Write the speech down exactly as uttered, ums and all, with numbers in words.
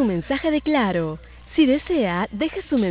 su mensaje de Claro. Si desea, deje su mensaje.